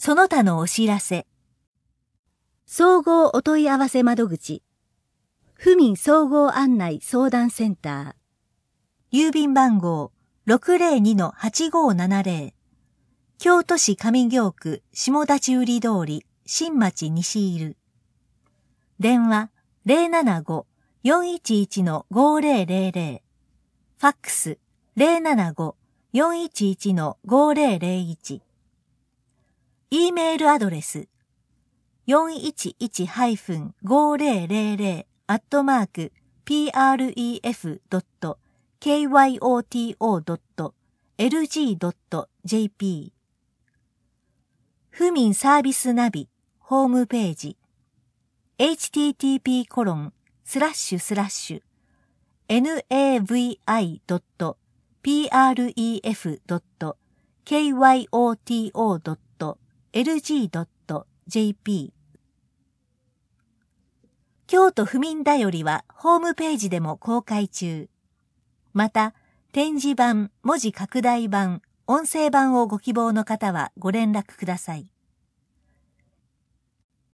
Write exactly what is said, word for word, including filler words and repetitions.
その他のお知らせ。総合お問い合わせ窓口。府民総合案内相談センター。郵便番号 ろくぜろにのはちごななぜろ。京都市上京区下立売通り新町西入る。電話 ゼロななご よんいちいちのごぜろぜろぜろ。ファックス ゼロななご よんいちいちのごぜろぜろいち。E メールアドレス よんいちいち ごぜろぜろぜろ アットマーク プレフ ドット キヨト ドット エルジー ドット ジェーピー。府民サービスナビホームページ エイチティーティーピーコロンスラッシュスラッシュ ナビ ドット プレフ ドット キヨト ドット エルジー ドット ジェーピー。京都府民だよりはホームページでも公開中。また、展示版、文字拡大版、音声版をご希望の方はご連絡ください。